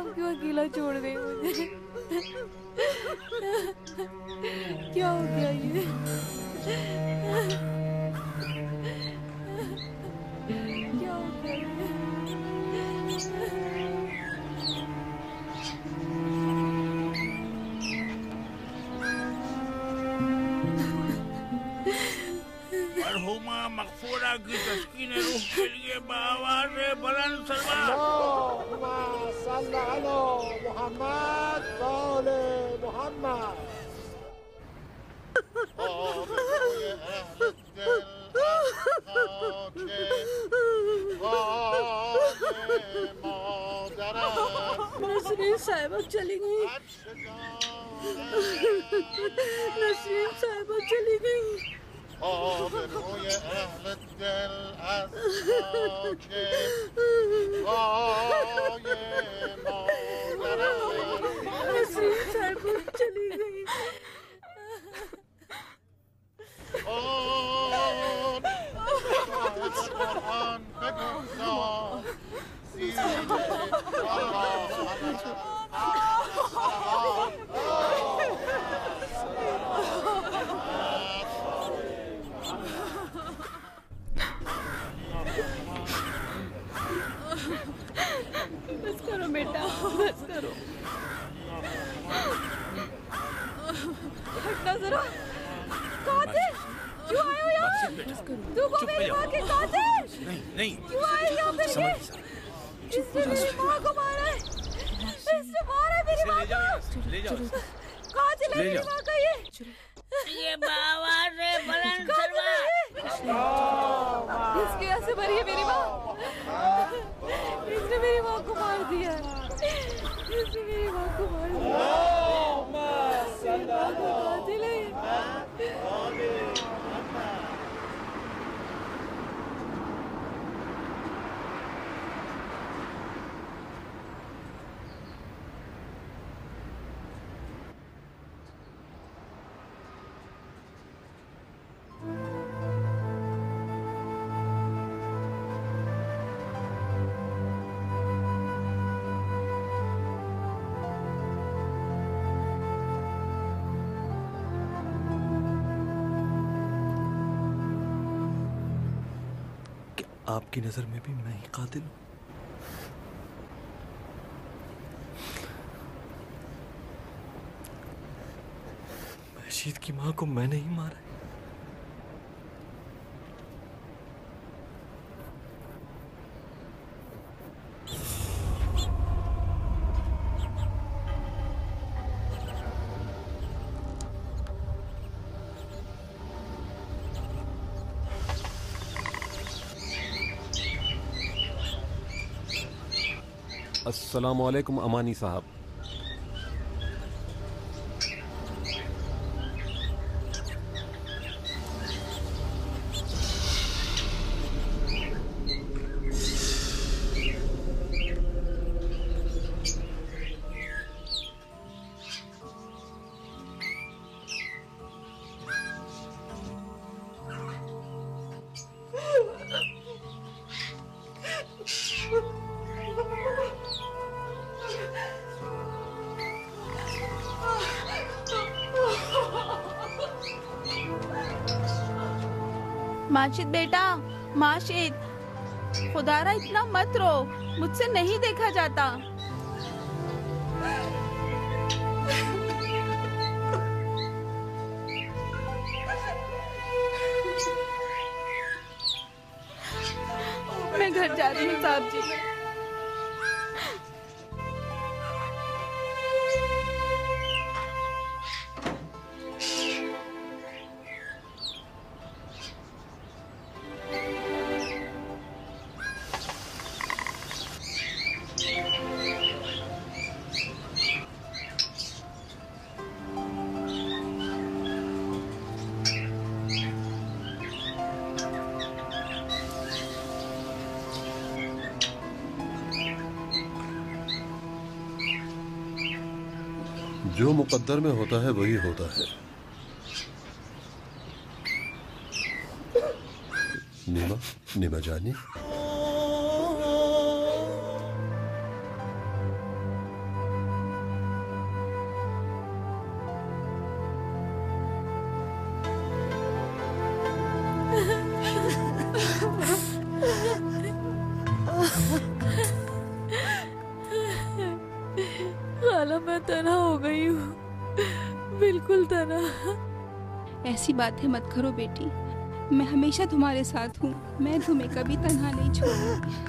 आप क्यों अकेला छोड़ दें मुझे? क्या हो गया ये? क्या हो गया ये? मरहुमा मगफूरा की तस्कीन रूह के लिए बावाज़े बुलंद सलवात। अल्लाहुम्मा सल्ली अला मुहम्मद व आले मुहम्मद। नसरीन साहिबा चली गई। नसरीन साहिबा चली गई। नसरीन साहिबा चली गई। बस करो बेटा, बस करो। हटना जरा। कातिल, क्यों आए हो यहाँ? तू को मेरी माँ के कातिल? नहीं क्यों आए यहाँ पे? इसने मेरी माँ को मारा है। इसने मारा है मेरी माँ को। ले जाओ। कातिल है मेरी माँ का ये। ये बावाज़े बुलंद सलवात। इसके यहाँ से मरी है मेरी माँ। इसने मेरी माँ को मार दिया। इसने मेरी माँ को मार दिया। कातिल है। आपकी नजर में भी मैं ही कातिल हूं? मशीद की मां को मैंने ही मारा है। अस्सलामु अलैकुम अमानी साहब। माशिद बेटा, माशिद, खुदारा इतना मत रो, मुझसे नहीं देखा जाता। मैं घर जा रही हूँ साहब जी। जो मुकद्दर में होता है वही होता है। नीमा जानी, खाला मैं तन्हा हो गई हूँ, बिल्कुल तन्हा। ऐसी बातें मत करो बेटी, मैं हमेशा तुम्हारे साथ हूँ, मैं तुम्हें कभी तन्हा नहीं छोड़ूंगी।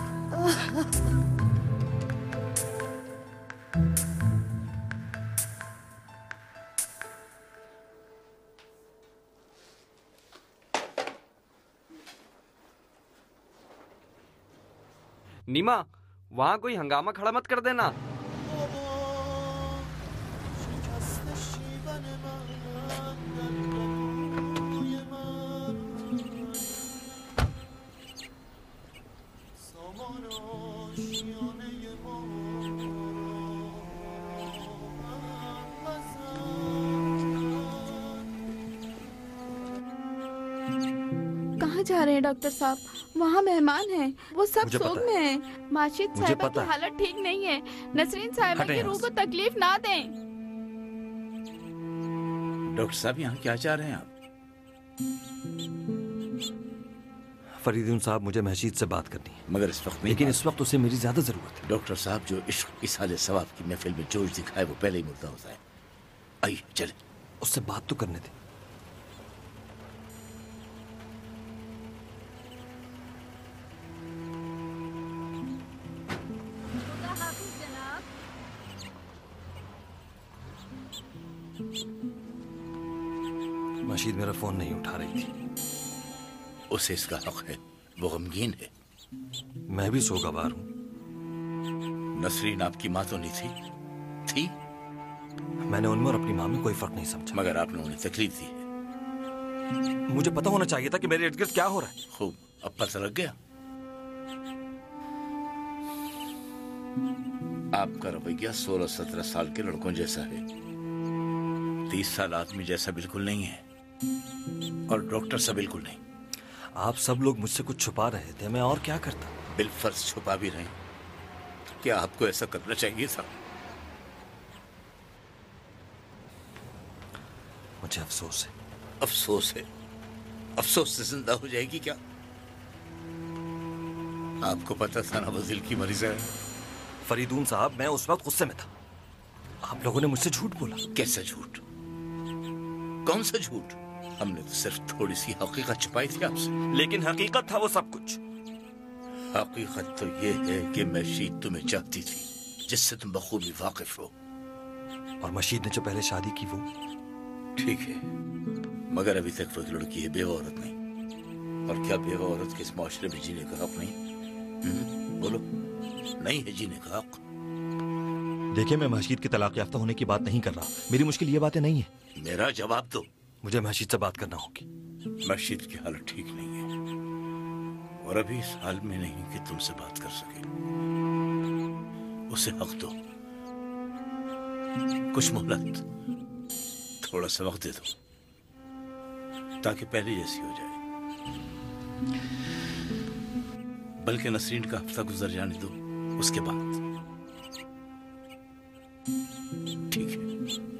नीमा, वहाँ कोई हंगामा खड़ा मत कर देना। कहाँ जा रहे हैं डॉक्टर साहब? वहाँ मेहमान हैं, वो सब शोक में हैं। माशिद साहिबा की हालत ठीक नहीं है। नसरीन साहिबा की रूह को तकलीफ ना दें। डॉक्टर साहब यहाँ क्या चाह रहे हैं आप? फरीदून साहब, मुझे महशीद से बात करनी है, मगर इस वक्त नहीं। लेकिन इस वक्त उसे मेरी ज्यादा जरूरत है। डॉक्टर साहब, जो इश्क इसाले सवाब की महफिल में जोश दिखाए वो पहले ही मुर्दा होता है। आइए चले। उससे बात तो करने दे। मशीद मेरा फोन नहीं उठा रही थी। उसे इसका हक है, वो गमगीन है। मैं भी सोगवार हूँ। नसरीन आपकी माँ तो नहीं थी? मैंने उनमें और अपनी माँ में कोई फर्क नहीं समझा। मगर आपने उन्हें तकलीफ दी है। मुझे पता होना चाहिए था कि मेरे इर्द गिर्द क्या हो रहा है। खूब, अब पता लग गया। आपका रवैया 16-17 साल के लड़कों जैसा है, 30 साल आदमी जैसा बिल्कुल नहीं है, और डॉक्टर सा बिल्कुल नहीं। आप सब लोग मुझसे कुछ छुपा रहे थे, मैं और क्या करता? बिलफर्ज छुपा भी रहे। क्या आपको ऐसा करना चाहिए था? मुझे अफसोस है। अफसोस है? अफसोस से जिंदा हो जाएगी क्या? आपको पता था ना वो दिल की मरीज है। फरीदून साहब, मैं उस वक्त गुस्से में था। आप लोगों ने मुझसे झूठ बोला। कैसा झूठ? कौन सा झूठ? हमने तो सिर्फ थोड़ी सी हकीकत छुपाई थी आपसे। लेकिन हकीकत था वो सब कुछ। हकीकत तो ये है कि मशीद तुम्हें चाहती थी, जिससे तुम बखूबी वाकिफ हो। और मशीद ने जो पहले शादी की वो ठीक है, मगर अभी तक वो लड़की है, बेवा औरत नहीं। और क्या बेवा औरत के इस माशरे में जीने का हक नहीं? बोलो, नहीं है जीने का हक? देखिए, मैं मशीद के तलाक याफ्ता होने की बात नहीं कर रहा। मेरी मुश्किल ये बातें नहीं है। मेरा जवाब दो। मुझे मशीद से बात करना होगी। मशीद की हालत ठीक नहीं है, और अभी इस हाल में नहीं कि तुमसे बात कर सके। उसे हक दो, कुछ मोहलत, थोड़ा सा वक्त दे दो, ताकि पहले जैसी हो जाए। बल्कि नसरीन का हफ्ता गुजर जाने दो, उसके बाद। ठीक है।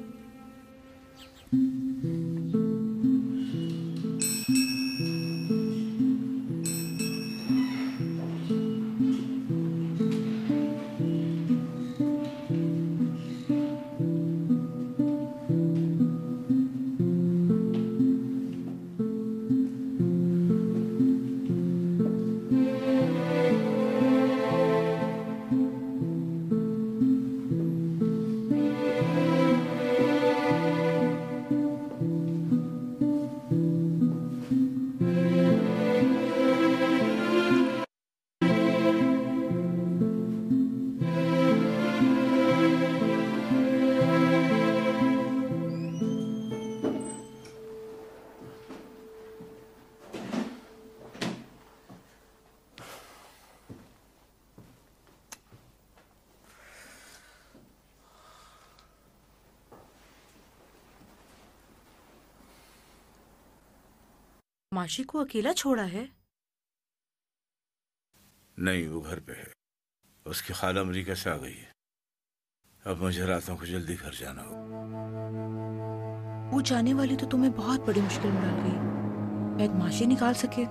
माशी को अकेला छोड़ा है? नहीं, वो घर पे है। उसकी खाला अमेरिका से आ गई है। अब मुझे रातों को जल्दी घर जाना हो। वो जाने वाली तो तुम्हें बहुत बड़ी मुश्किल में डाल गई। शायद माशी निकाल सके।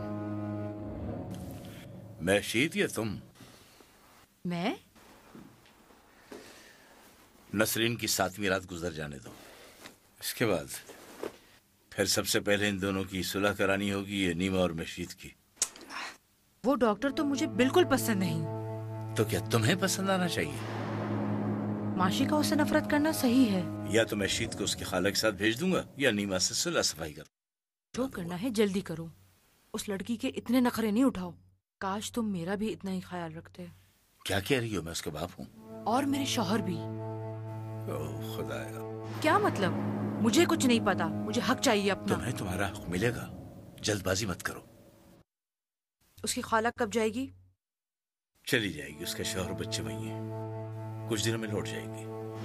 मैं शीत या तुम? मैं? नसरीन की 7वीं रात गुजर जाने दो, इसके बाद फिर सबसे पहले इन दोनों की सुलह करानी होगी, ये नीमा और मशीद की। वो डॉक्टर तो मुझे बिल्कुल पसंद नहीं। तो क्या तुम्हें पसंद आना चाहिए? माशी का उससे नफरत करना सही है। या तो मशीद को उसके खाला के साथ भेज दूंगा या नीमा से सुलह सफाई कर। जो करना है जल्दी करो। उस लड़की के इतने नखरे नहीं उठाओ। काश तुम मेरा भी इतना ही ख्याल रखते। क्या कह रही हो? मैं उसका बाप हूँ। और मेरे शौहर भी। ओह खुदाया। क्या मतलब? मुझे कुछ नहीं पता, मुझे हक चाहिए अपना। तुम्हें तुम्हारा हक मिलेगा, जल्दबाजी मत करो। उसकी खाला कब जाएगी? चली जाएगी, उसका शौहर बच्चे वही हैं, कुछ दिनों में लौट जाएगी।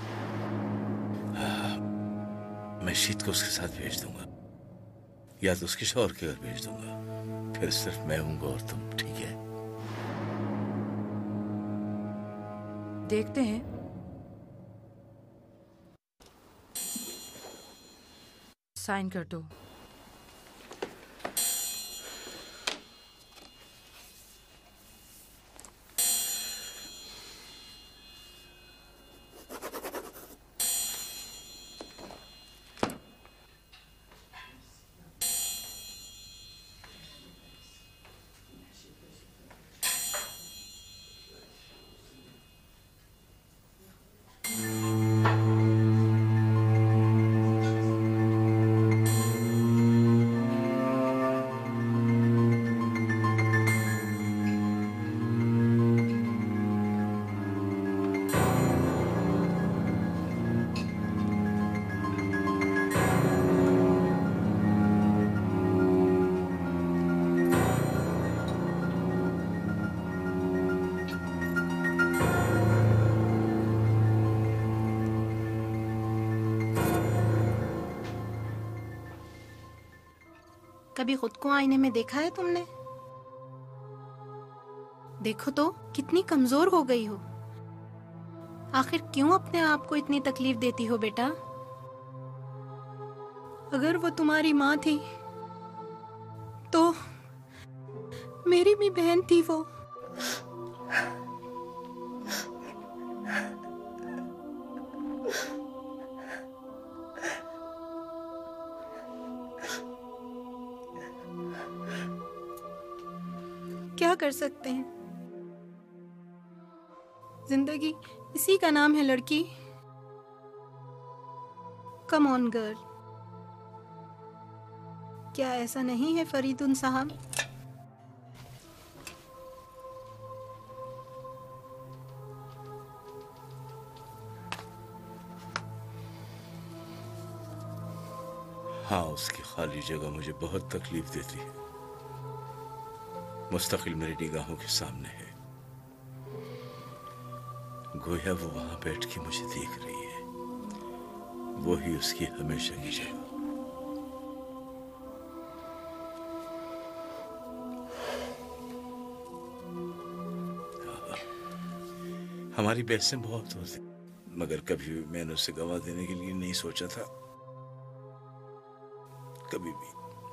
मैं शीत को उसके साथ भेज दूंगा या तो उसके शौहर के घर भेज दूंगा, फिर सिर्फ मैं हूंगा और तुम, ठीक है? देखते हैं। साइन कर दो। कभी खुद को आईने में देखा है तुमने? देखो तो कितनी कमजोर हो गई हो। आखिर क्यों अपने आप को इतनी तकलीफ देती हो बेटा? अगर वो तुम्हारी माँ थी तो मेरी भी बहन थी वो। क्या कर सकते हैं, जिंदगी इसी का नाम है लड़की। कम ऑन गर्ल, क्या ऐसा नहीं है फरीदुन साहब? हाँ, उसकी खाली जगह मुझे बहुत तकलीफ देती है, मुस्तकिल मेरी निगाहों के सामने है, गोया वो वहां बैठ के मुझे देख रही है। वो ही उसकी हमेशा की जगह। हमारी बहसें बहुत होती, मगर कभी भी मैंने उसे गवा देने के लिए नहीं सोचा था, कभी भी।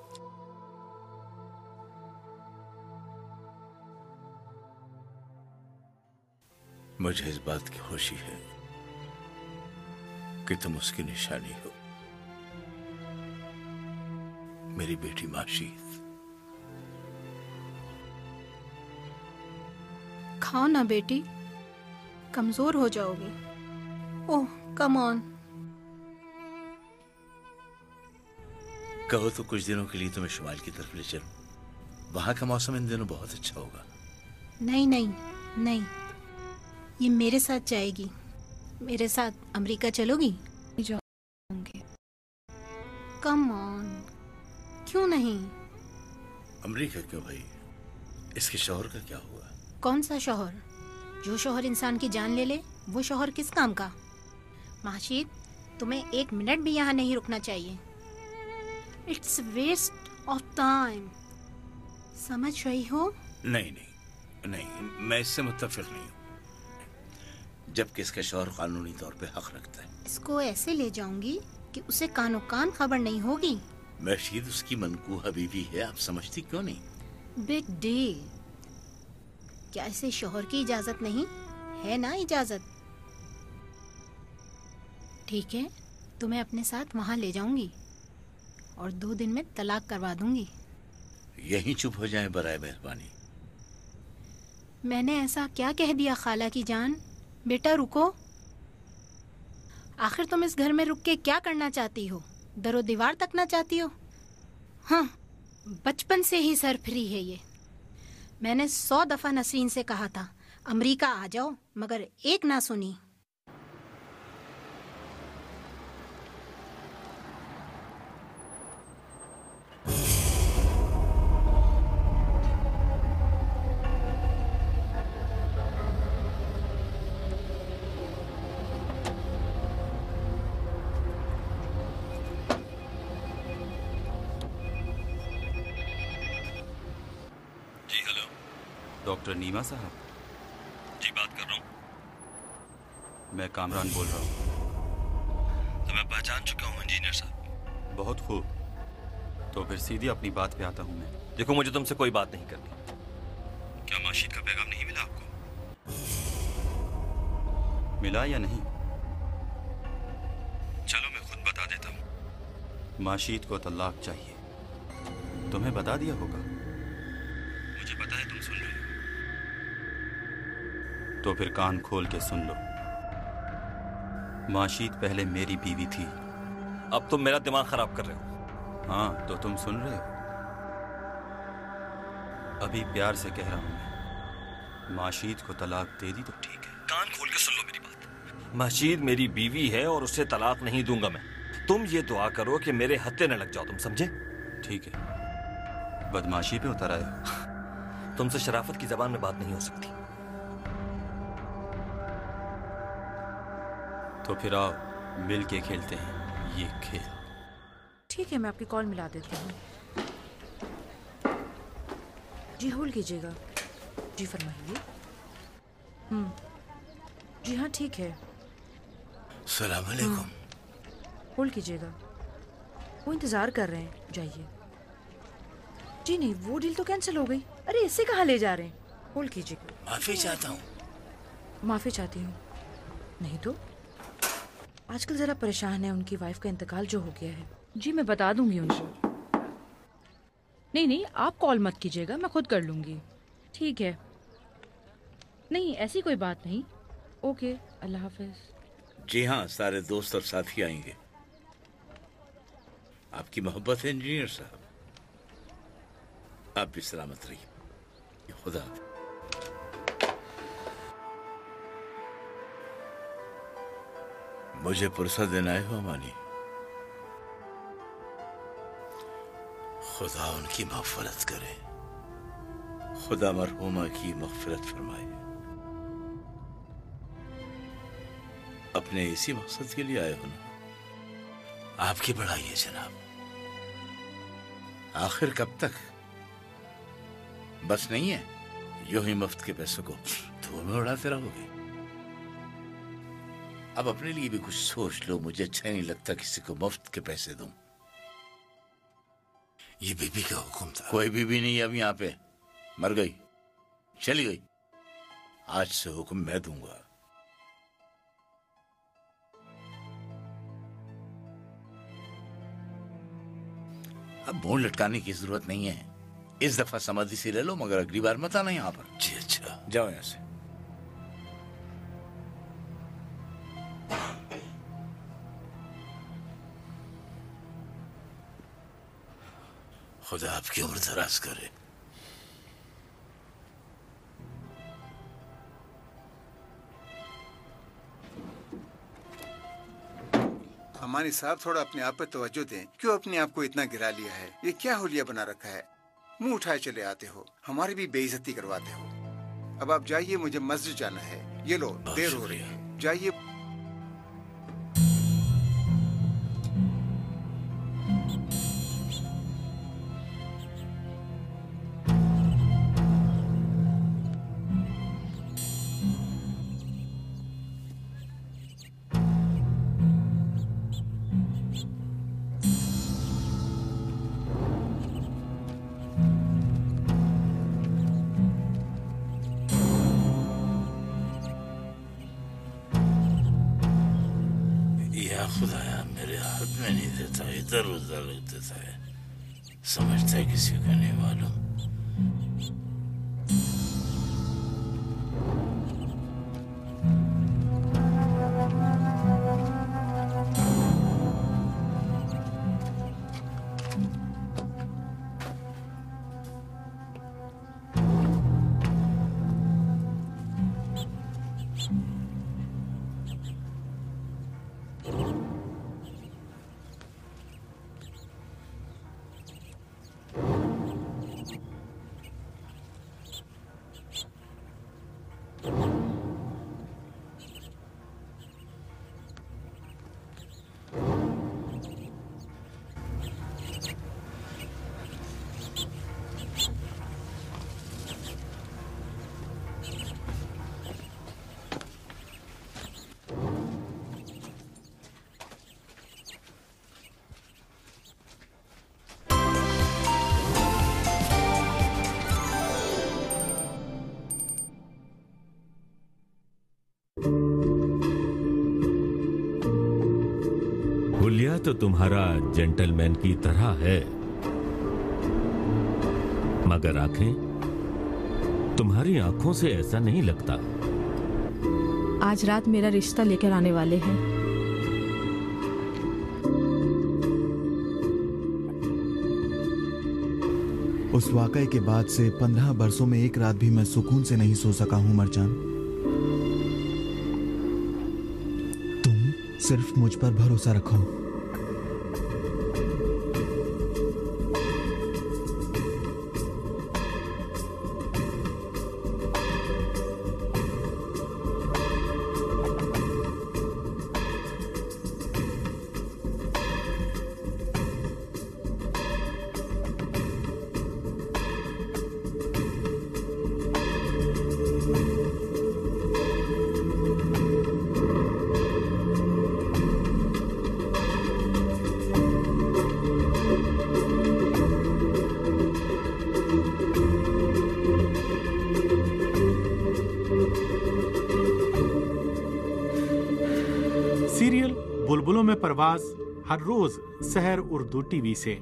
मुझे इस बात की खुशी है कि तुम उसकी निशानी हो, मेरी बेटी माशीद। खाओ ना बेटी, कमजोर हो जाओगी। Oh come on. कहो तो कुछ दिनों के लिए तुम्हें शुमाल की तरफ ले चलूं, वहां का मौसम इन दिनों बहुत अच्छा होगा। नहीं नहीं नहीं, ये मेरे साथ जाएगी। मेरे साथ अमेरिका चलोगी? जाऊंगी। कम ऑन, क्यों नहीं? अमेरिका क्यों भाई? इसके शौहर का क्या हुआ? कौन सा शौहर? जो शौहर इंसान की जान ले ले, वो शौहर किस काम का? माशीद, तुम्हें 1 मिनट भी यहाँ नहीं रुकना चाहिए। It's waste of time. समझ रही हो? नहीं नहीं नहीं, मैं इससे मुत्तफिक नहीं हूँ, जबकि इसका शौहर कानूनी तौर पे हक रखता है। इसको ऐसे ले जाऊंगी कि उसे कानो कान खबर नहीं होगी। मशीद उसकी मनकूहा बीवी है, आप समझती क्यों नहीं? Big deal. क्या इसे शौहर की इजाजत नहीं है? ना इजाजत? ठीक है, तुम्हें अपने साथ वहाँ ले जाऊंगी और 2 दिन में तलाक करवा दूंगी। यहीं चुप हो जाए बराए मेहरबानी। मैंने ऐसा क्या कह दिया खाला की जान? बेटा रुको। आखिर तुम इस घर में रुक के क्या करना चाहती हो? दरो दीवार तकना चाहती हो? हाँ, बचपन से ही सरफरी है ये। मैंने 100 दफा नसरीन से कहा था अमेरिका आ जाओ, मगर एक ना सुनी। डॉक्टर नीमा साहब? जी बात कर रहा हूँ। मैं कामरान बोल रहा हूँ। तो मैं पहचान चुका हूँ इंजीनियर साहब। बहुत खूब, तो फिर सीधे अपनी बात पे आता हूँ मैं। देखो, मुझे तुमसे कोई बात नहीं करनी। क्या माशीद का पैगाम नहीं मिला आपको? मिला या नहीं? चलो मैं खुद बता देता हूँ। माशीद को तलाक चाहिए। तुम्हें बता दिया होगा। मुझे पता है तुम सुन रहे हो। तो फिर कान खोल के सुन लो। माशीद पहले मेरी बीवी थी। अब तुम मेरा दिमाग खराब कर रहे हो। हाँ, तो तुम सुन रहे हो? अभी प्यार से कह रहा हूं मैं, माशीद को तलाक दे दी तो ठीक है। कान खोल के सुन लो मेरी बात। माशीद मेरी बीवी है और उससे तलाक नहीं दूंगा मैं। तुम ये दुआ करो कि मेरे हत्थे न लग जाओ, तुम समझे? ठीक है, बदमाशी पे उतर आए। तुमसे शराफत की जबान में बात नहीं हो सकती। तो फिर आओ मिल के खेलते हैं ये खेल। ठीक है, मैं आपकी कॉल मिला देती हूँ। जी होल्ड कीजिएगा। जी फरमाइए। जी हाँ ठीक है। सलाम अलैकुम। होल्ड कीजिएगा, वो इंतजार कर रहे हैं, जाइए। जी नहीं, वो डील तो कैंसिल हो गई। अरे इससे कहाँ ले जा रहे हैं? होल्ड कीजिएगा। माफी चाहता हूँ। माफी चाहती हूँ? नहीं तो आजकल जरा परेशान है, उनकी वाइफ का इंतकाल जो हो गया है। जी मैं बता दूंगी उनको। नहीं नहीं, आप कॉल मत कीजिएगा, मैं खुद कर लूंगी। ठीक है, नहीं ऐसी कोई बात नहीं। ओके, अल्लाह हाफिज। जी हाँ, सारे दोस्त और साथी आएंगे। आपकी मोहब्बत है इंजीनियर साहब। आप भी सलामत रहिए। खुदा। मुझे पुरसा देना है अमानी। खुदा उनकी मग़फ़िरत करे। खुदा मरहूमा की मग़फ़िरत फरमाए। अपने इसी मकसद के लिए आए हो ना? आपकी बड़ाई है जनाब। आखिर कब तक? बस नहीं है यूं ही मुफ्त के पैसों को धुआं में उड़ाते रहोगे। अब अपने लिए भी कुछ सोच लो। मुझे अच्छा नहीं लगता किसी को मुफ्त के पैसे दूं। ये बीबी का हुक्म था। कोई बीबी नहीं अब यहाँ पे, मर गई, चली गई। आज से हुक्म मैं दूंगा। अब मोड़ लटकाने की जरूरत नहीं है। इस दफा समाधि से ले लो, मगर अगली बार मत आना यहाँ पर। जी अच्छा, जाओ यहाँ से। खुदा आपकी उम्र दराज करे। अमानी साहब, थोड़ा अपने आप पे तवज्जो दें। क्यों अपने आप को इतना गिरा लिया है? ये क्या हुलिया बना रखा है? मुंह उठाए चले आते हो, हमारी भी बेइज्जती करवाते हो। अब आप जाइए, मुझे मस्जिद जाना है। ये लो, देर हो रही है, जाइए। या खुदाया, मेरे हाथ में नहीं देता, इधर उधर देता है, समझता है किसी को नहीं मालूम। हुलिया तो तुम्हारा जेंटलमैन की तरह है, मगर आंखें, तुम्हारी आंखों से ऐसा नहीं लगता। आज रात मेरा रिश्ता लेकर आने वाले हैं। उस वाकये के बाद से 15 बरसों में एक रात भी मैं सुकून से नहीं सो सका हूं मरजान। तुम सिर्फ मुझ पर भरोसा रखो। सीरियल बुलबुलों में परवाज हर रोज सहर उर्दू टीवी से।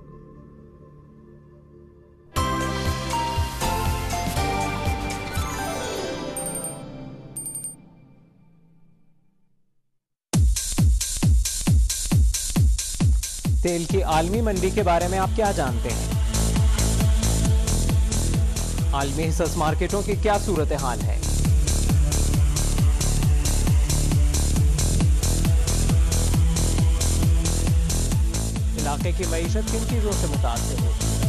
तेल की आलमी मंडी के बारे में आप क्या जानते हैं? आलमी हिस्सा मार्केटों की क्या सूरत हाल है? इलाके की मईशत किन चीजों से मुतासिर होती है?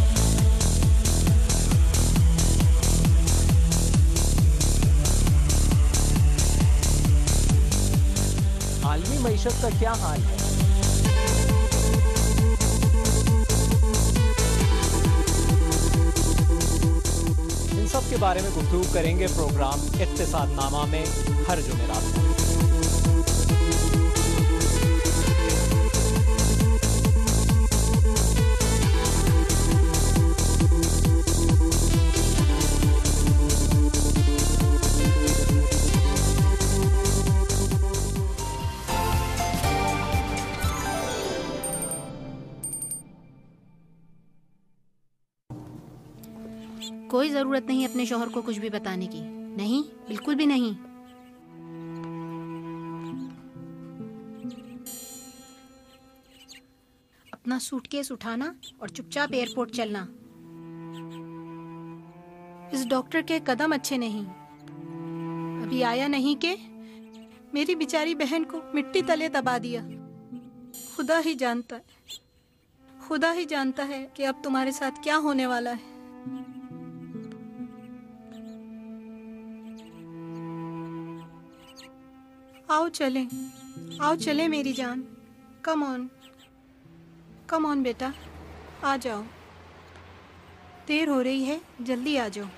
आलमी मईशत का क्या हाल है? इन सब के बारे में गुफ्तगू करेंगे प्रोग्राम इक्तिसादनामा में हर जुमेरात को। कोई जरूरत नहीं अपने शौहर को कुछ भी बताने की। नहीं, बिल्कुल भी नहीं। अपना सूटकेस उठाना और चुपचाप एयरपोर्ट चलना। इस डॉक्टर के कदम अच्छे नहीं। अभी आया नहीं कि मेरी बेचारी बहन को मिट्टी तले दबा दिया। खुदा ही जानता है, खुदा ही जानता है कि अब तुम्हारे साथ क्या होने वाला है। आओ चलें मेरी जान। कम ऑन बेटा, आ जाओ। देर हो रही है, जल्दी आ जाओ।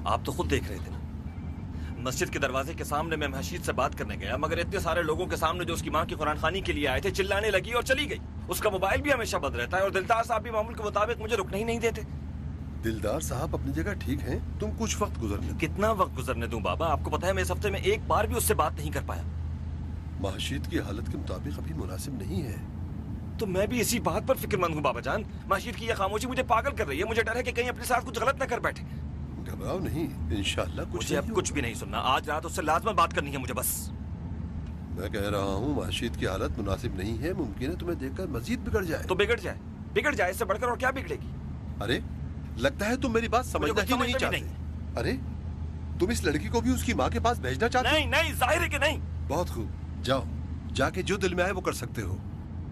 आप तो खुद देख रहे थे ना, मस्जिद के दरवाजे के सामने मैं मशीद से बात करने गया, मगर इतने सारे लोगों के सामने जो उसकी माँ की कुरान खानी के लिए आए थे चिल्लाने लगी और चली गई। उसका मोबाइल भी हमेशा बंद रहता है और दिलदार साहब भी मामूल के मुताबिक मुझे रुकने ही नहीं देते। दिलदार साहब अपनी जगह ठीक हैं, तुम कुछ वक्त गुजरने। कितना वक्त गुजरने दूं बाबा? आपको पता है मैं इस हफ्ते में एक बार भी उससे बात नहीं कर पाया। माशीद की हालत के मुताबिक अभी मुनासिब नहीं है। तो मैं भी इसी बात पर फिक्रमंद हूँ बाबा जान। माशीद की यह खामोशी मुझे पागल कर रही है। मुझे डर है कि कहीं अपने साथ कुछ गलत न कर बैठे। घबराओ नहीं, इंशाअल्लाह कुछ मुझे अब कुछ भी नहीं सुनना। आज रात उससे लाजमन बात करनी है मुझे बस। मैं कह रहा हूँ माशीद की हालत मुनासिब नहीं है, मुमकिन है तुम्हें देखकर मजीद बिगड़ जाए। तो बिगड़ जाए, बिगड़ जाए, इससे बढ़कर और क्या बिगड़ेगी? अरे लगता है तुम मेरी बात समझना ही नहीं चाहते। अरे तुम इस लड़की को भी उसकी माँ के पास भेजना चाहते? नहीं नहीं, जाहिर है कि नहीं। बहुत खूब, जाओ, जाके जो दिल में आए वो कर सकते हो।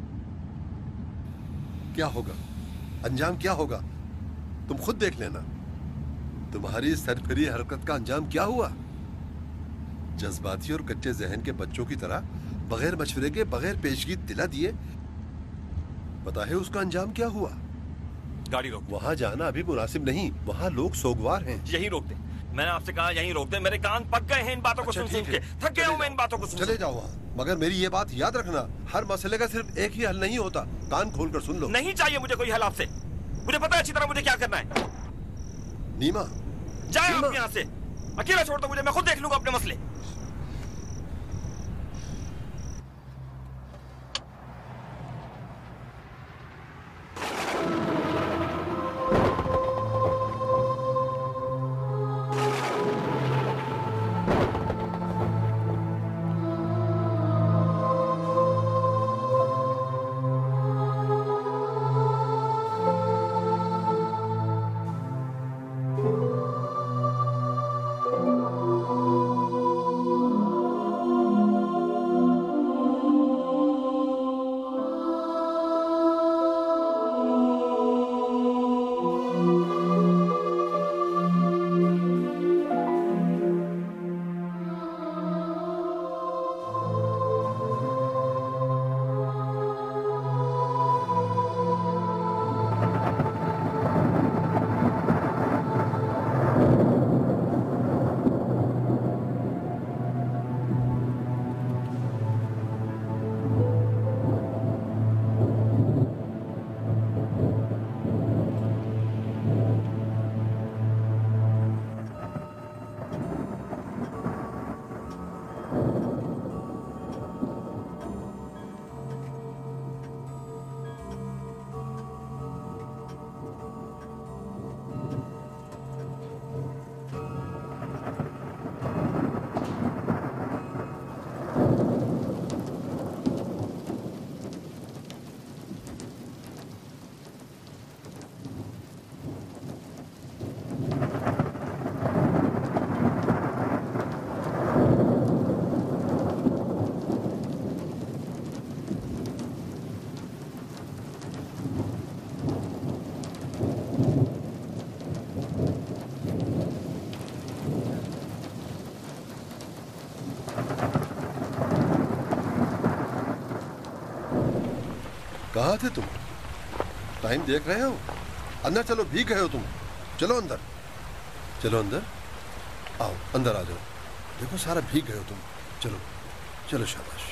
क्या होगा, अंजाम क्या होगा, तुम खुद देख लेना। तुम्हारी सरफरी हरकत का अंजाम क्या हुआ? जज्बाती और कच्चे जहन के बच्चों की तरह बगैर मशवरे के, बगैर पेशगी दिला दिए, पता है उसका अंजाम क्या हुआ? गाड़ी रोक। वहाँ जाना अभी मुनासिब नहीं, वहाँ लोग सोगवार हैं। यही रोक दे। मैंने आपसे कहा यहीं रोक दे। मेरे कान पक गए हैं इन बातों को सुन सुन के। थक गया हूँ मैं इन बातों को सुन। चले जाओ वहाँ, मगर मेरी ये बात याद रखना, हर मसले का सिर्फ एक ही हल नहीं होता। कान खोलकर सुन लो। नहीं चाहिए मुझे कोई हल आपसे। मुझे पता है अच्छी तरह मुझे क्या करना है। नीमा, जाए आप यहाँ से, अकेला छोड़ दो मुझे, मैं खुद देख लूंगा अपने मसले। कहाँ थे तुम? टाइम देख रहे हो? अंदर चलो, भीग गए हो तुम। चलो अंदर, चलो अंदर आओ, अंदर आ जाओ। देखो सारा भीग गए हो तुम। चलो चलो, शाबाश।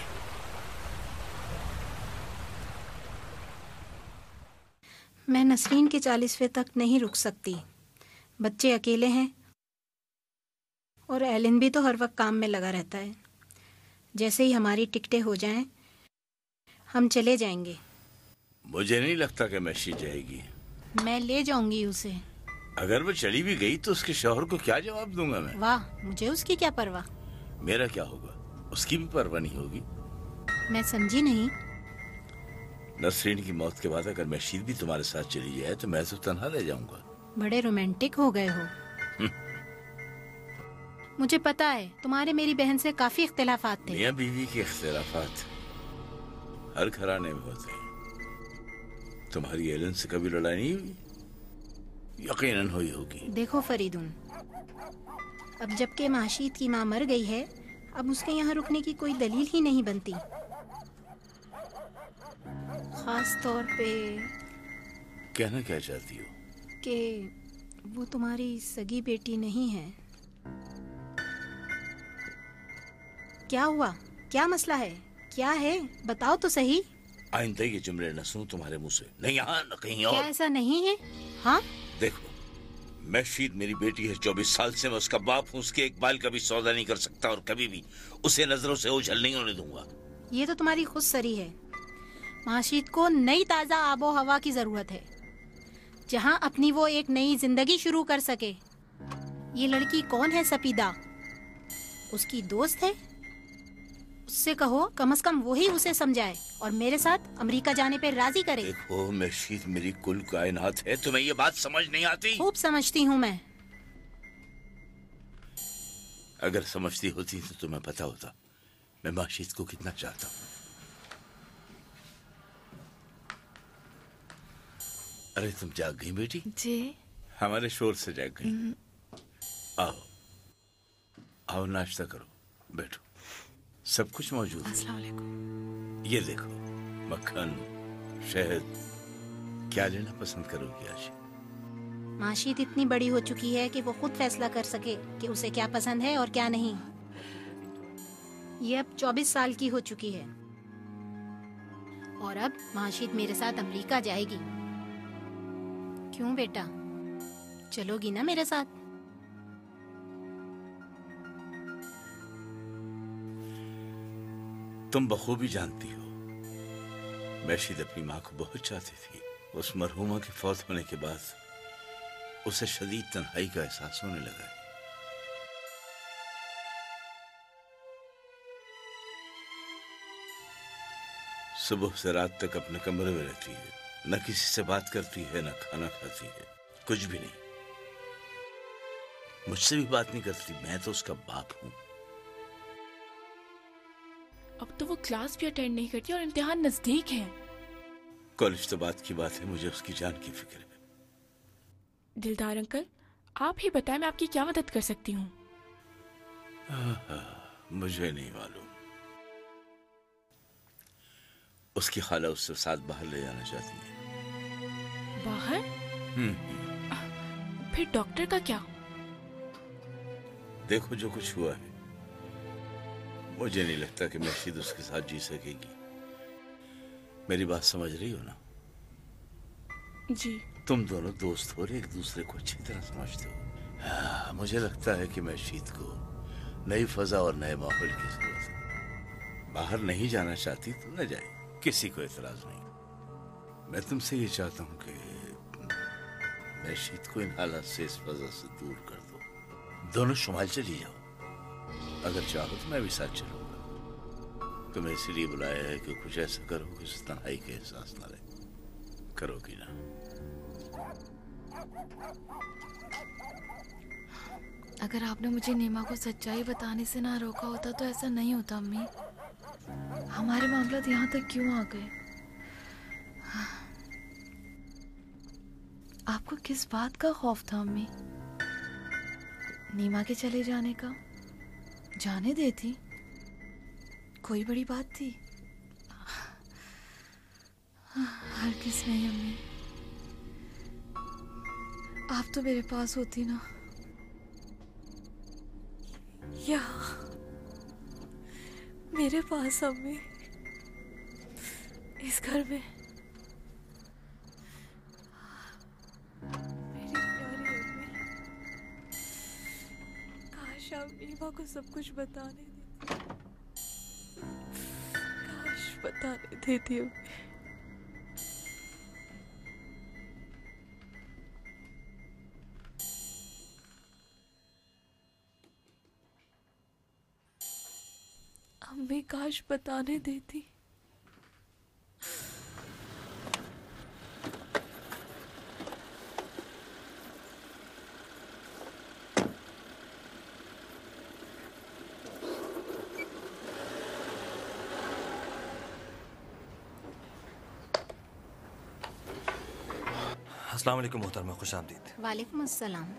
मैं नसरीन के 40वें तक नहीं रुक सकती। बच्चे अकेले हैं और एलन भी तो हर वक्त काम में लगा रहता है। जैसे ही हमारी टिकटें हो जाएं, हम चले जाएंगे। मुझे नहीं लगता कि मैशी जाएगी। मैं ले जाऊंगी उसे। अगर वो चली भी गई तो उसके शौहर को क्या जवाब दूंगा मैं? वाह, मुझे उसकी क्या परवाह। मेरा क्या होगा? उसकी भी परवाह नहीं होगी। मैं समझी नहीं। नसरीन की मौत के बाद अगर मैशीद भी तुम्हारे साथ चली जाए तो मैं तो तन्हा रह जाऊंगा। बड़े रोमांटिक हो गए हो। मुझे पता है तुम्हारे मेरी बहन से काफी इख्तिलाफात थे। मियां बीवी के इख्तिलाफात हर घराने में होते हैं। तुम्हारी एलन से कभी लड़ाई नहीं हुई? यकीनन हुई होगी। देखो फरीदुन, अब जबकि माशीद की माँ मर गई है, अब उसके यहाँ रुकने की कोई दलील ही नहीं बनती। खास तौर पे कहना क्या चाहती हो? कि वो तुम्हारी सगी बेटी नहीं है। क्या हुआ? क्या मसला है? क्या है? बताओ तो सही। आइंदा ये जुमले न सुनूं तुम्हारे मुंह से, नहीं यहाँ न कहीं और। क्या ऐसा नहीं है? हाँ? देखो, मशीद मेरी बेटी है, 24 साल से मैं उसका बाप हूँ। उसके एक बाल का भी सौदा नहीं कर सकता और कभी भी उसे नजरों से ओझल नहीं होने दूंगा। ये तो तुम्हारी खुदसरी है। माशीद को नई ताज़ा आबो हवा की जरूरत है, जहाँ अपनी वो एक नई जिंदगी शुरू कर सके। ये लड़की कौन है सपीदा? उसकी दोस्त है? उससे कहो कम से कम वही उसे समझाए और मेरे साथ अमेरिका जाने पे राजी करे। देखो मशीद मेरी कुल कायनात है, तुम्हें ये बात समझ नहीं आती? खूब समझती हूँ मैं। अगर समझती होती तो तुम्हें पता होता मैं माशीद को कितना चाहता हूँ। अरे तुम जाग गई बेटी? जी। हमारे शोर से जाग गई। आओ आओ, नाश्ता करो, बैठो, सब कुछ मौजूद है। अस्सलाम वालेकुम। ये देखो, मक्खन, शहद, क्या लेना पसंद करोगी आज? माशीद इतनी बड़ी हो चुकी है कि वो खुद फैसला कर सके कि उसे क्या पसंद है और क्या नहीं। ये अब 24 साल की हो चुकी है और अब माशीद मेरे साथ अमेरिका जाएगी। क्यों बेटा, चलोगी ना मेरे साथ? तुम बखूबी जानती हो मशीद अपनी माँ को बहुत चाहती थी। उस मरहूमा के फौत होने के बाद उसे शदीद तन्हाई का एहसास होने लगा है। सुबह से रात तक अपने कमरे में रहती है, न किसी से बात करती है, न खाना खाती है, कुछ भी नहीं। मुझसे भी बात नहीं करती, मैं तो उसका बाप हूँ। अब तो वो क्लास भी अटेंड नहीं करती और इम्तिहान नजदीक है। कॉलेज तो बात की बात है, मुझे उसकी जान की फिक्र है। दिलदार अंकल, आप ही बताएं मैं आपकी क्या मदद कर सकती हूँ? मुझे नहीं मालूम। उसकी खाला उससे साथ बाहर ले जाना चाहती है। बाहर? फिर डॉक्टर का क्या? देखो जो कुछ हुआ है, मुझे नहीं लगता कि मशीद उसके साथ जी सकेगी। मेरी बात समझ रही हो ना? जी। तुम दोनों दोस्त हो और एक दूसरे को अच्छी तरह समझते हो। मुझे लगता है कि मशीद को नई फजा और नए माहौल की जरूरत है। बाहर नहीं जाना चाहती तो न जाए, किसी को एतराज नहीं। मैं तुमसे ये चाहता हूँ कि मशीद को इन हालात से, इस फजा से दूर कर दो। दोनों शुमाल चली जाओ, अगर चाहो तो मैं भी साथ चलूंगा। तुम्हें इसीलिए बुलाया है कि कुछ ऐसा करो कि उस तन्हाई के एहसास ना रहे। करोगी ना? अगर आपने मुझे नीमा को सच्चाई बताने से ना रोका होता तो ऐसा नहीं होता अम्मी। हमारे मामला यहाँ तक क्यों आ गए? आपको किस बात का खौफ था अम्मी? नीमा के चले जाने का? जाने देती? कोई बड़ी बात थी? हरगिज़ नहीं अम्मी। आप तो मेरे पास होती ना, यहाँ मेरे पास अम्मी, इस घर में। मेरी प्यारी अम्मी, काश आप नीमा को सब कुछ बताने देती, काश बताने देती अम्मी। अम्मी काश बताने देती। अस्सलाम वालेकुम मोहतरमा, खुश आमदीद। वालेकुम अस्सलाम।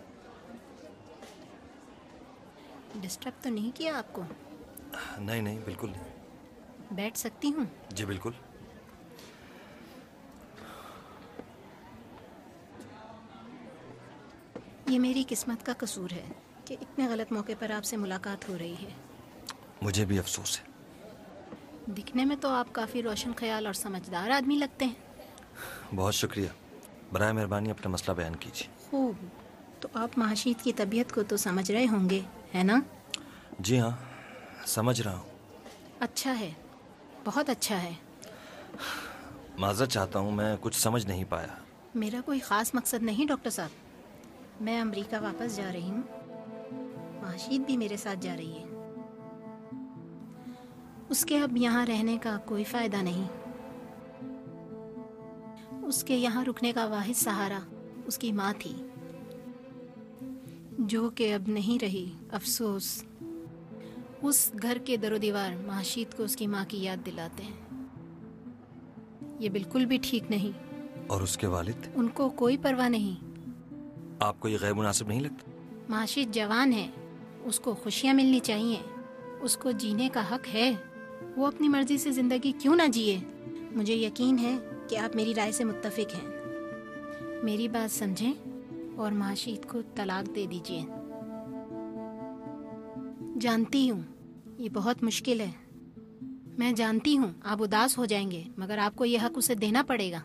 डिस्टर्ब तो नहीं किया आपको? नहीं नहीं, बिल्कुल नहीं। बैठ सकती हूँ? जी बिल्कुल। ये मेरी किस्मत का कसूर है कि इतने गलत मौके पर आपसे मुलाकात हो रही है। मुझे भी अफसोस है। दिखने में तो आप काफ़ी रोशन ख्याल और समझदार आदमी लगते हैं। बहुत शुक्रिया। बराए मेहरबानी अपना मसला बयान कीजिए। खूब, तो आप महाशीत की तबीयत को तो समझ रहे होंगे, है ना? जी हाँ, समझ रहा हूँ। अच्छा है, बहुत अच्छा है। माजरत चाहता हूँ, मैं कुछ समझ नहीं पाया। मेरा कोई ख़ास मकसद नहीं डॉक्टर साहब। मैं अमेरिका वापस जा रही हूँ, महाशीत भी मेरे साथ जा रही है। उसके अब यहाँ रहने का कोई फ़ायदा नहीं। उसके यहाँ रुकने का वाहिद सहारा उसकी माँ थी, जो कि अब नहीं रही। अफसोस। उस घर के दरो दीवार महाशीत को उसकी माँ की याद दिलाते हैं। ये बिल्कुल भी ठीक नहीं। और उसके वालिद? उनको कोई परवाह नहीं। आपको ये गैर मुनासिब नहीं लगता? महाशीत जवान है, उसको खुशियाँ मिलनी चाहिए, उसको जीने का हक है। वो अपनी मर्जी से जिंदगी क्यों ना जिए। मुझे यकीन है कि आप मेरी राय से मुत्तफिक हैं। मेरी बात समझें और महाशीत को तलाक दे दीजिए। जानती हूँ ये बहुत मुश्किल है, मैं जानती हूँ आप उदास हो जाएंगे, मगर आपको ये हक उसे देना पड़ेगा।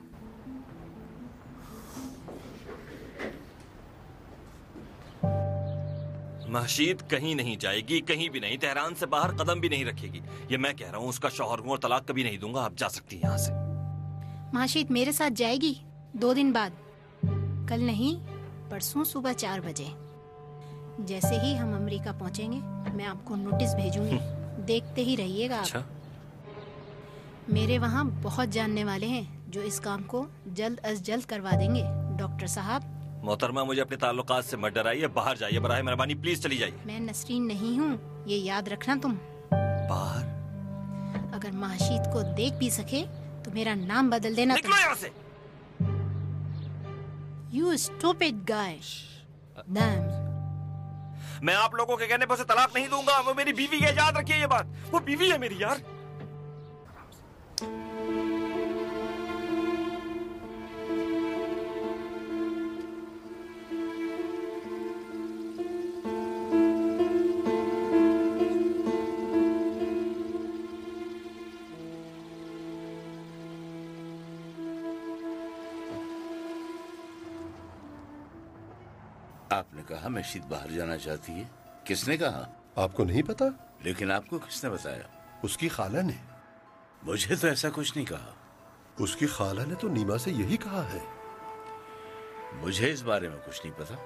महाशीत कहीं नहीं जाएगी, कहीं भी नहीं। तेहरान से बाहर कदम भी नहीं रखेगी। ये मैं कह रहा हूँ, उसका शौहर हूँ और तलाक कभी नहीं दूंगा। आप जा सकती हैं यहाँ से। महाशीत मेरे साथ जाएगी 2 दिन बाद, कल नहीं परसों सुबह 4 बजे। जैसे ही हम अमेरिका पहुँचेंगे मैं आपको नोटिस भेजूंगी, देखते ही रहिएगा आप। अच्छा? मेरे वहाँ बहुत जानने वाले हैं जो इस काम को जल्द अज जल्द करवा देंगे। डॉक्टर साहब। मोहतरमा, मुझे अपने ताल्लुकात से मत डराइए। बाहर जाइए, बराए मेहरबानी प्लीज चली जाइए। मैं नसरीन नहीं हूँ, ये याद रखना तुम। बाहर? अगर महाशीत को देख भी सके तो मेरा नाम बदल देना। निकलो यहाँ से। You stupid guy. Damn. मैं आप लोगों के कहने पर उसे तलाक नहीं दूंगा। वो मेरी बीवी है, याद रखिए ये बात। वो बीवी है मेरी यार। आपने कहा मैशीत बाहर जाना चाहती है। किसने कहा? आपको नहीं पता? लेकिन आपको किसने बताया? उसकी खाला ने। मुझे तो ऐसा कुछ नहीं कहा। उसकी खाला ने तो नीमा से यही कहा है। मुझे इस बारे में कुछ नहीं पता।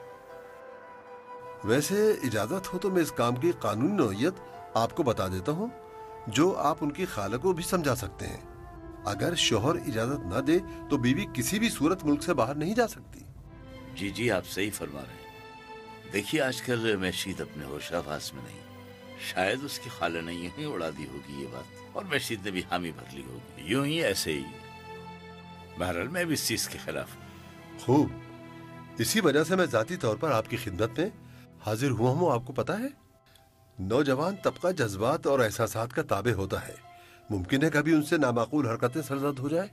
वैसे इजाजत हो तो मैं इस काम की कानूनी नौयत आपको बता देता हूँ, जो आप उनकी खाला को भी समझा सकते हैं। अगर शोहर इजाजत न दे तो बीवी किसी भी सूरत मुल्क से बाहर नहीं जा सकती। जी जी, आप सही फरमा रहे हैं। देखिए, आजकल मैशीत अपने होशाभास में नहीं। शायद उसकी खाला ने यहीं उड़ा दी होगी ये बात, और मैशीत ने भी हामी भर ली होगी। यूं ही ऐसे ही। बहरहाल मैं भी इस चीज के खिलाफ हूँ। खूब। इसी वजह से मैं जाती तौर पर आपकी खिदमत में हाजिर हुआ हूँ। आपको पता है, नौजवान तबका जज्बात और एहसासात का ताबे होता है। मुमकिन है कभी उनसे नामाकूल हरकतें सरजद हो जाए।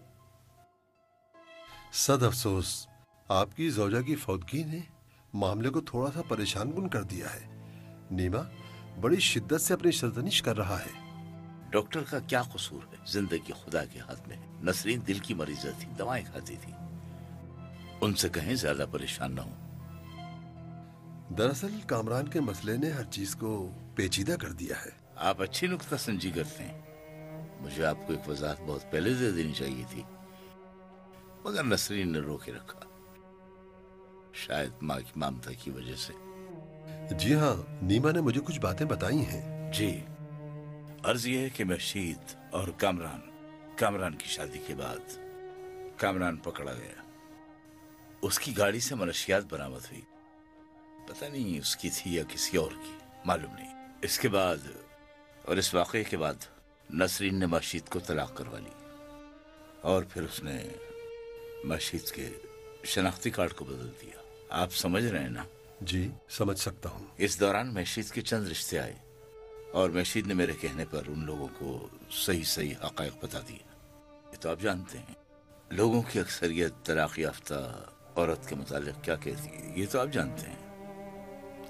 सद अफसोस, आपकी ज़ौजा की फौतगी ने मामले को थोड़ा सा परेशान कर दिया है। नीमा बड़ी शिद्दत से अपनी सरजनिश कर रहा है। डॉक्टर का क्या कसूर है? जिंदगी खुदा के हाथ में है। नसरीन दिल की मरीजा थी, दवाएं खाती थी। उनसे कहें ज्यादा परेशान न हो। दरअसल कामरान के मसले ने हर चीज को पेचीदा कर दिया है। आप अच्छी नुक्ता संजी करते हैं। मुझे आपको एक वजाहत बहुत पहले दे देनी चाहिए थी, मगर नसरीन ने रोके रखा। शायद माँ की ममता की वजह से। जी हाँ, नीमा ने मुझे कुछ बातें बताई हैं। जी, अर्ज ये है कि मैशीत और कामरान की शादी के बाद कामरान पकड़ा गया। उसकी गाड़ी से मनशियात बरामद हुई। पता नहीं उसकी थी या किसी और की, मालूम नहीं। इसके बाद और इस वाकये के बाद नसरीन ने मैशीत को तलाक करवा ली, और फिर उसने मैशीत के शनाख्ती कार्ड को बदल दिया। आप समझ रहे हैं ना? जी, समझ सकता हूँ। इस दौरान मैशीत के चंद रिश्ते आए, और मैशीत ने मेरे कहने पर उन लोगों को सही सही हक़ाइक़ बता दिए। ये तो आप जानते हैं, लोगों की अक्सरियत तलाक़ याफ्ता औरत के मुतालिक क्या कहती है, ये तो आप जानते हैं।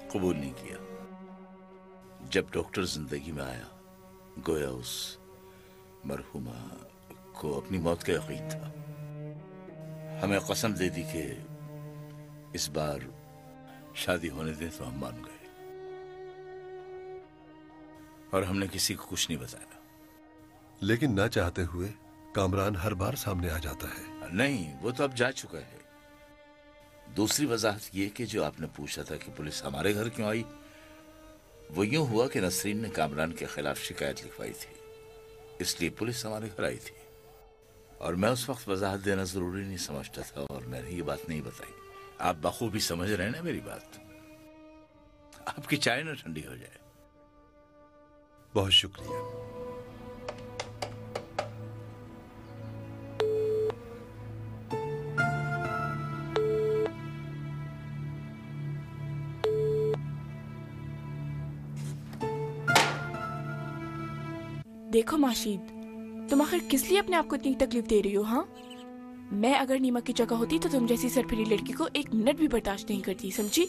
कबूल नहीं किया। जब डॉक्टर जिंदगी में आया, गोया उस मरहुमा को अपनी मौत का यकीन था। हमें कसम दे दी कि इस बार शादी होने दें तो हम मान गए, और हमने किसी को कुछ नहीं बताया। लेकिन ना चाहते हुए कामरान हर बार सामने आ जाता है। नहीं, वो तो अब जा चुका है। दूसरी वजाहत ये कि जो आपने पूछा था कि पुलिस हमारे घर क्यों आई, वो यूं हुआ कि नसरीन ने कामरान के खिलाफ शिकायत लिखवाई थी, इसलिए पुलिस हमारे घर आई थी। और मैं उस वक्त वजाहत देना जरूरी नहीं समझता था, और मैंने ये बात नहीं बताई। आप बखूबी समझ रहे हैं ना मेरी बात। आपकी चाय ना ठंडी हो जाए। बहुत शुक्रिया। देखो माशीद, तुम आखिर किस लिए अपने आप को इतनी तकलीफ दे रही हो? हाँ, मैं अगर नीमा की जगह होती तो तुम जैसी सरफिरी लड़की को एक मिनट भी बर्दाश्त नहीं करती, समझी?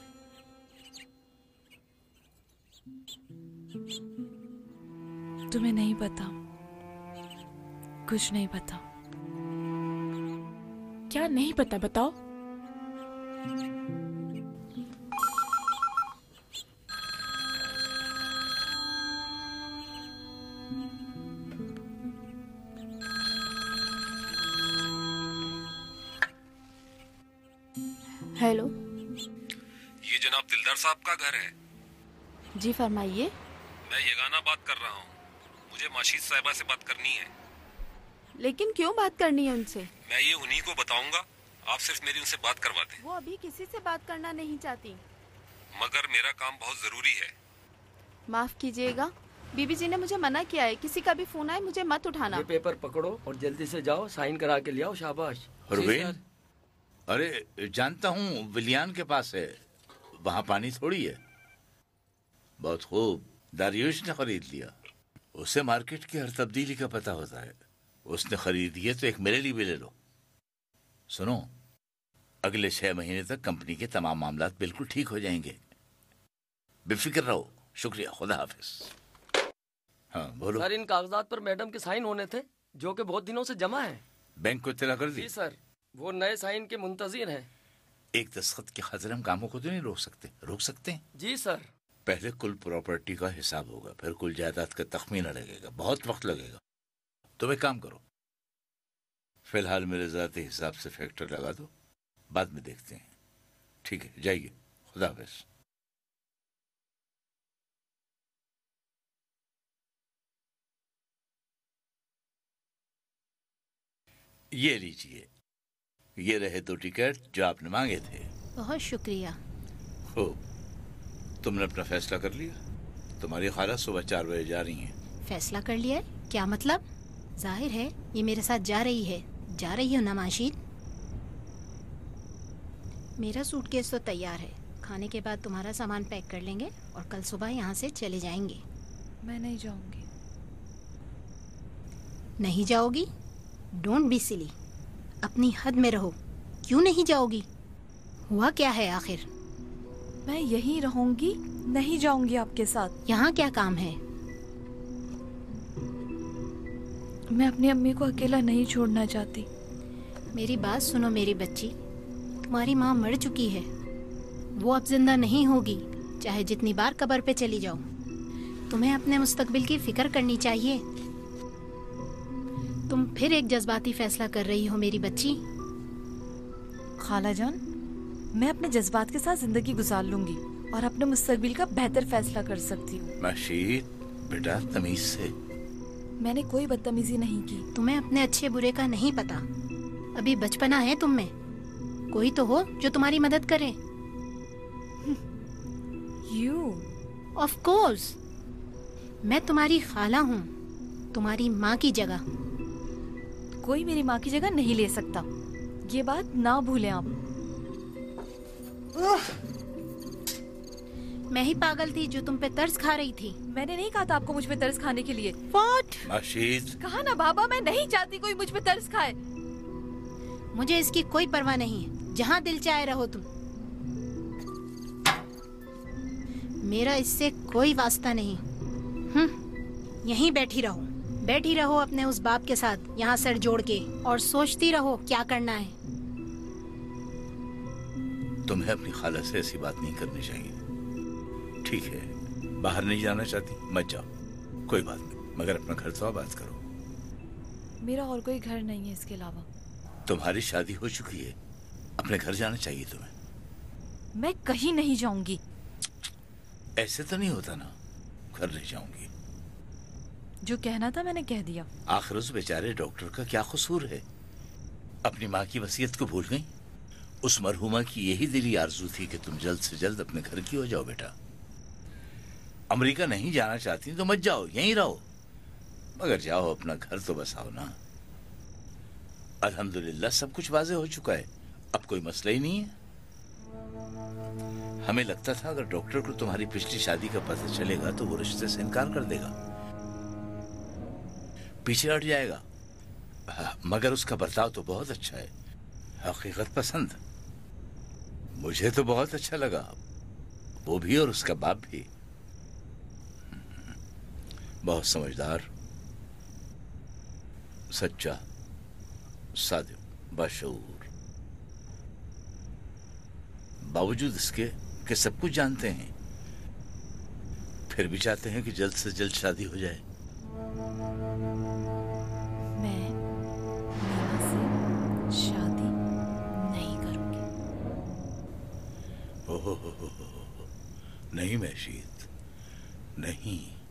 तुम्हें नहीं पता, कुछ नहीं पता। क्या नहीं पता, बताओ। हेलो, ये जनाब दिलदार साहब का घर है? जी फरमाइए। मैं यगाना बात कर रहा हूँ। मुझे माशीद साहिबा से बात करनी है। लेकिन क्यों बात करनी है उनसे? मैं ये उन्हीं को बताऊंगा, आप सिर्फ मेरी उनसे बात करवा दें। वो अभी किसी से बात करना नहीं चाहती। मगर मेरा काम बहुत जरूरी है। माफ कीजिएगा, बीबी जी ने मुझे मना किया है, किसी का भी फोन आए मुझे मत उठाना। ये पेपर पकड़ो और जल्दी से जाओ, साइन करा के ले आओ। शाबाश। अरे जानता हूँ, विलियान के पास है, वहां पानी थोड़ी है। बहुत खूब, दारियुश ने खरीद लिया। उसे मार्केट की हर तब्दीली का पता होता है। उसने खरीदी है तो एक मेरे लिए भी ले लो। सुनो, अगले 6 महीने तक कंपनी के तमाम मामलात बिल्कुल ठीक हो जाएंगे। बेफिक्र रहो। शुक्रिया, खुदा हाफिज। हाँ बोलो। सर, इन कागजात पर मैडम के साइन होने थे, जो कि बहुत दिनों से जमा है। बैंक को इत्तला कर दी? जी सर, वो नए साइन के मुंतजिर हैं। एक दस्तखत के खातिर हम कामों को तो नहीं रोक सकते? रोक सकते हैं? जी सर। पहले कुल प्रॉपर्टी का हिसाब होगा, फिर कुल जायदाद का तखमीना लगेगा, बहुत वक्त लगेगा। तुम एक काम करो, फिलहाल मेरे ज़ाती हिसाब से फैक्टर लगा दो, बाद में देखते हैं। ठीक है, जाइए, खुदा हाफिज। ये लीजिए, ये रहे 2 टिकट जो आपने मांगे थे। बहुत शुक्रिया। हो, तुमने अपना फैसला कर लिया? तुम्हारी खाला सुबह 4 बजे जा रही हैं। फैसला कर लिया है? क्या मतलब? जाहिर है ये मेरे साथ जा रही है। जा रही हो ना माशीद? मेरा सूटकेस तो तैयार है। खाने के बाद तुम्हारा सामान पैक कर लेंगे और कल सुबह यहाँ से चले जाएंगे। मैं नहीं जाऊंगी। नहीं जाओगी? डोंट बी सिली, अपनी हद में रहो। क्यों नहीं जाओगी? हुआ क्या है आखिर? मैं यहीं रहूंगी, नहीं जाऊंगी आपके साथ। यहाँ क्या काम है? मैं अपनी अम्मी को अकेला नहीं छोड़ना चाहती। मेरी बात सुनो मेरी बच्ची, तुम्हारी माँ मर चुकी है, वो अब जिंदा नहीं होगी, चाहे जितनी बार कब्र पे चली जाओ। तुम्हें अपने मुस्तकबिल की फिक्र करनी चाहिए। तुम फिर एक जज्बाती फैसला कर रही हो मेरी बच्ची। खाला जान, मैं अपने जज्बात के साथ जिंदगी गुजार लूंगी और अपने मुस्तकबिल का बेहतर फैसला कर सकती हूँ। माशीद, बेटा तमीज से। मैंने कोई बदतमीजी नहीं की। तुम्हें अपने अच्छे बुरे का नहीं पता। अभी बचपना है तुम में। कोई तो हो जो तुम्हारी मदद करे। You? Of course. मैं तुम्हारी खाला हूँ, तुम्हारी माँ की जगह। कोई मेरी माँ की जगह नहीं ले सकता, ये बात ना भूलें आप। मैं ही पागल थी जो तुम पे तरस खा रही थी। मैंने नहीं कहा था आपको मुझ पे तरस खाने के लिए। What? माशीद, कहा ना बाबा, मैं नहीं चाहती कोई मुझ पे तरस खाए। मुझे इसकी कोई परवाह नहीं है, जहाँ दिल चाहे रहो तुम। मेरा इससे कोई वास्ता नहीं। यहीं बैठी रहो अपने उस बाप के साथ, यहाँ सर जोड़ के, और सोचती रहो क्या करना है। तुम्हें अपनी खाला से ऐसी बात नहीं करनी चाहिए। ठीक है, बाहर नहीं जाना चाहती, मत जाओ, कोई बात नहीं, मगर अपना घर तो आबाद करो। मेरा और कोई घर नहीं है इसके अलावा। तुम्हारी शादी हो चुकी है, अपने घर जाना चाहिए तुम्हें। मैं कहीं नहीं जाऊंगी। ऐसे तो नहीं होता ना, घर नहीं जाऊंगी। जो कहना था मैंने कह दिया। आखिर उस बेचारे डॉक्टर का क्या कसूर है? अपनी माँ की वसीयत को भूल गई। उस मरहुमा की यही दिली आरजू थी कि तुम जल्द से जल्द अपने घर की हो जाओ। बेटा, अमेरिका नहीं जाना चाहती तो मत जाओ, यहीं रहो, मगर जाओ, अपना घर तो बसाओ ना। अल्हम्दुलिल्लाह सब कुछ वाज़ेह हो चुका है, अब कोई मसला ही नहीं है। हमें लगता था अगर डॉक्टर को तुम्हारी पिछली शादी का पता चलेगा तो वो रिश्ते से इनकार कर देगा, पीछे हट जाएगा, मगर उसका बर्ताव तो बहुत अच्छा है, हकीकत पसंद। मुझे तो बहुत अच्छा लगा, वो भी और उसका बाप भी। बहुत समझदार, सच्चा, सादिक, बाशऊर। बावजूद इसके कि सब कुछ जानते हैं, फिर भी चाहते हैं कि जल्द से जल्द शादी हो जाए। मैं नीमा से शादी नहीं करूंगी। ओह नहीं मैशीद, नहीं।